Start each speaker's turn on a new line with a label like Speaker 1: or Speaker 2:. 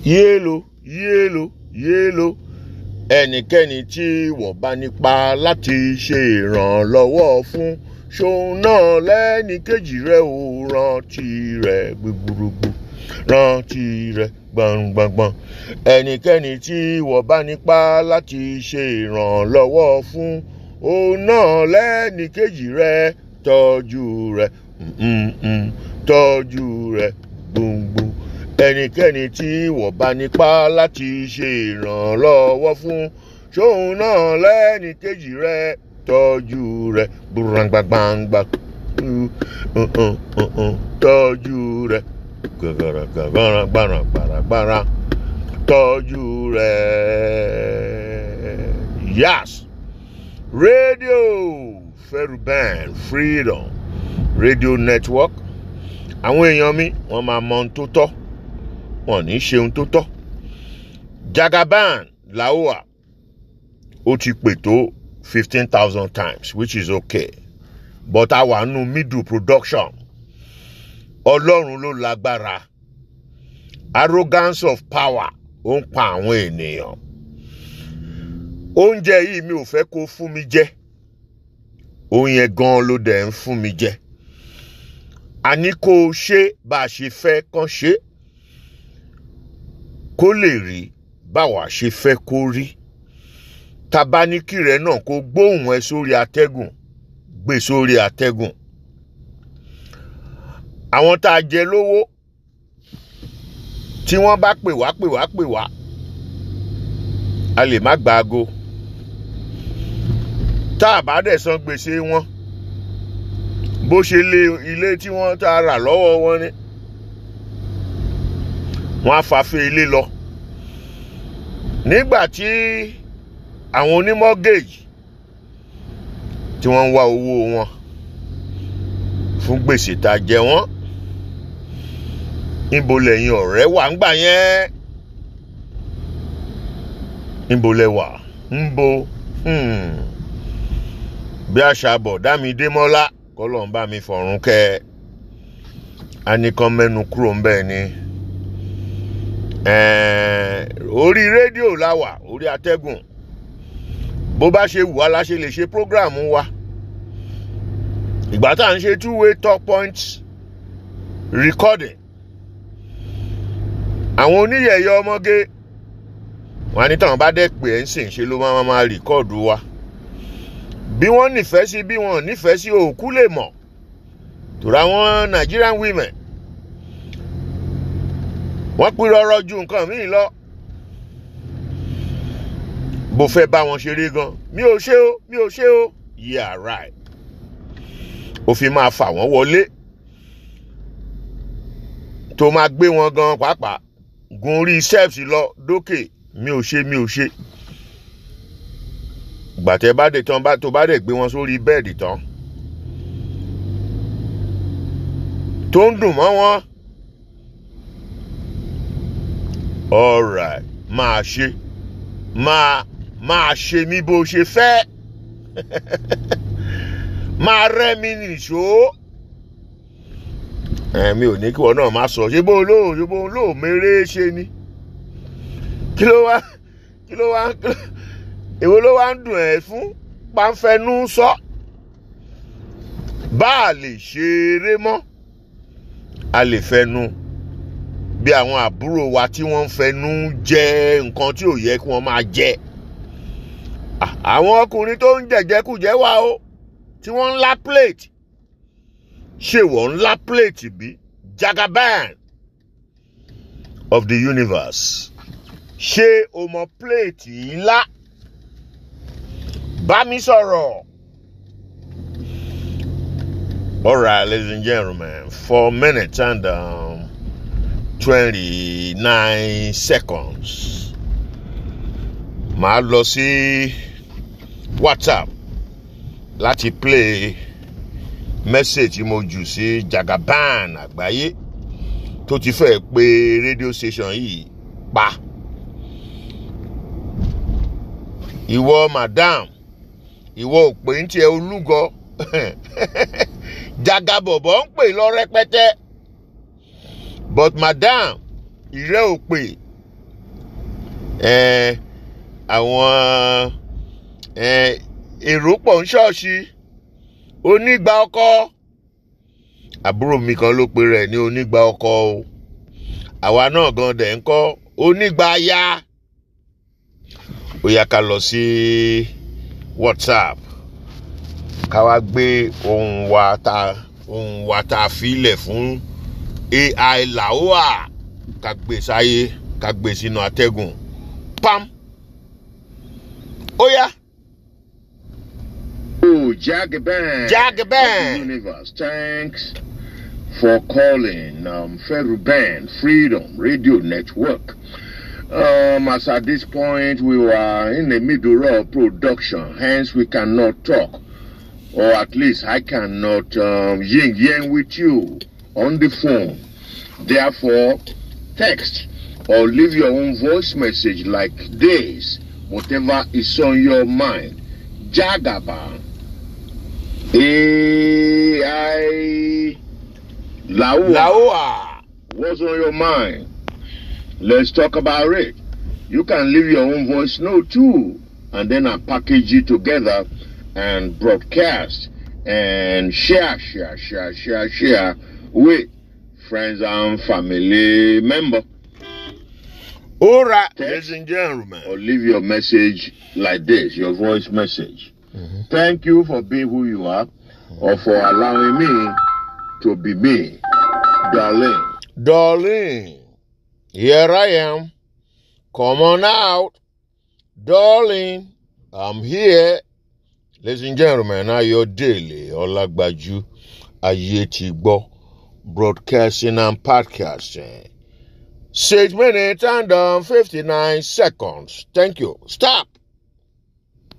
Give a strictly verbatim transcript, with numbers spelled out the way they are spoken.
Speaker 1: yélo yélo yélo ẹnikẹ́ni tí wọ́n bá nípa láti ṣe ìrànlọ́wọ́ fún ṣòun náà lẹ́ni kejì rẹ̀ ò rántí rẹ̀ gbogbogbò rántí rẹ̀ gbọ̀ngbọ̀ngbọ̀n ẹnikẹ́ni tí wọ́n bá nípa láti ṣe ìrànlọ́wọ́ fún òun náà lẹ́ni kejì rẹ̀ tọ́jú rẹ̀ tọ́jú rẹ̀ gbòǹgbò ẹnikẹ́ni tí wọ́n bá nípa láti ṣe ìrànlọ́wọ́ fún ṣóun náà lẹ́ni kejì rẹ̀ tọ́jú rẹ̀ gbàngbàngbà tọ́jú rẹ̀ gbàràgbàràgbàràgbàrà tọ́jú rẹ̀. Yes, Radio Feruban Freedom Radio Network. Àwọn èèyàn mi wọ́n máa mọ ohun tó tọ́, wọ́n ní ṣe ohun tó tọ́. Jagaban Laowa ó ti pè tó fifteen thousand times, which is okay, but àwa nù middle production. Ọlọ́run ló lágbára. Arrogance of power ó ń pa àwọn ènìyàn. Oúnjẹ yìí mi ò fẹ́ kó fún mi jẹ. Oúnjẹ gan ló dẹ̀ ń fún mi jẹ. Àní kó o ṣe bá a ṣe fẹ́ kán ṣe, kó lè rí báwa ṣe fẹ́ kó rí. Tabaníkì rẹ̀ náà kó gbóhùn ẹ sórí atẹ́gùn, gbé sórí atẹ́gùn. Àwọn tá a jẹ lówó tí wọ́n bá pè wá pè wá pè wá, a lè má gba ago. Tá a bá dẹ̀ san gbèsè wọn, bó ṣe lé ilé tí wọ́n tá a rà lọ́wọ́ wọn ni, wọ́n á fàáfẹ́ ilé lọ. Nígbà tí àwọn onímọ́gèjì tí wọ́n ń wá owó wọn fún gbèsè tá a jẹ wọ́n, níbo lẹ́yìn ọ̀rẹ́ wà ńgbà yẹn? Níbo lẹ wà? Ńbo hmm. Bí àṣà bọ̀dá mi Démọ́lá kọ́lọ́n bá mi fọ̀run kẹ́, a ní kan mẹ́nu kúrò ń bẹ́ẹ̀ ni. Orí rédíò la wà, orí atẹ́gùn. Bó bá ṣe wù wá la ṣe lè ṣe prógráàmù wa. Ìgbà tá à ń ṣe two way talk point recording, àwọn oníyẹ̀yẹ ọmọge wọn ní táwọn bá dẹ̀ pé ẹ̀ ń sìn ṣe ló máa máa rìkọ́ọ̀dù wa. Bí wọ́n nífẹ̀ẹ́ sí bí wọ́n nífẹ̀ẹ́ sí òkú lè mọ̀. Tòrá àwọn Nigerian women wọ́n pín rọ́rọ́ ju nǹkan míì lọ. Bó fẹ́ bá wọn ṣeré gan, mi ò ṣe o, mi ò ṣe o. Yeah, right. Ó fi máa fà wọ́n wọlé. Tó máa gbé wọn gan pàápàá gun orí steps lọ dókè, mi ò ṣe mi ò ṣe. Gbàtẹ́ bá dé tán bá tó bá dé gbé wọn sórí bẹ́ẹ̀dì tán, tó ń dùn mọ́ wọn. All right, máa ṣe máa máa ṣe mí bó ṣe fẹ́. Máa rẹ́ mi nìṣó. Ẹ̀mi ò ní kí wọn náà máa sọ ṣé bó lóò ṣé bó lóò mèrè ṣe ni. Kí ló wá kí ló wá èwo ló wá ń dùn ẹ́ fún pàǹfẹ́nú sọ. Bá a lè ṣeré mọ́, a lè fẹnu bí àwọn àbúrò wa tí wọ́n ń fẹnu jẹ nǹkan tí ò yẹ kí wọ́n máa jẹ. Àwọn ọkùnrin tó ń jẹjẹkújẹ wà o, tí wọ́n ń lá plate. Ṣé wọ́n ń lá plate bí? Jagaban of the universe. Ṣé o mọ plate yìí lá? Bá mi sọ̀rọ̀. All right, ladies and gentlemen, four minutes and um, twenty-nine seconds. Màá lọ sí WhatsApp láti play message mo jù sí Jagaban àgbáyé tó ti fẹ́ pé radio station yìí pa. Ìwọ madam, ìwọ ò pé ń tiẹ̀ olúgọ. Jagabọ̀bọ̀ ń pè lọ rẹpẹtẹ. But madam, ìrẹ́ ò pè ẹ àwọn ẹ èrò pọ̀ ń ṣọ́ọ̀ṣì onígbà ọkọ àbúrò mi kan ló pe rẹ̀ ní onígbà ọkọ o àwa náà gan dẹ̀ ń kọ́ onígbà aya ó yá ká lọ sí WhatsApp ká wá gbé ohun wa ta ohun wa ta filẹ̀ fún A I làwà ká gbé sáyé ká gbé sínú atẹ́gùn pam ó yá.
Speaker 2: Oh, Jagaban.
Speaker 1: Jagaban.
Speaker 2: Universe, thanks for calling um, Feruban Freedom Radio Network. Um, as at this point, we were in the middle of production, hence we cannot talk, or at least I cannot um, yin yang with you on the phone. Therefore, text or leave your own voice message like this, whatever is on your mind. Jagaban. A I Laua.
Speaker 1: Laua.
Speaker 2: What's on your mind? Let's talk about it. You can leave your own voice note too, and then I package it together and broadcast and share, share, share, share, share with friends and family members.
Speaker 1: All right, ladies and gentlemen.
Speaker 2: Or leave your message like this, your voice message. Mm-hmm. Thank you for being who you are, or for allowing me to be me, darling.
Speaker 1: Darling, here I am. Come on out. Darling, I'm here. Ladies and gentlemen, now your daily Olagbaju Ayetigbo broadcasting and podcasting. Six minutes and um, fifty-nine seconds. Thank you. Stop.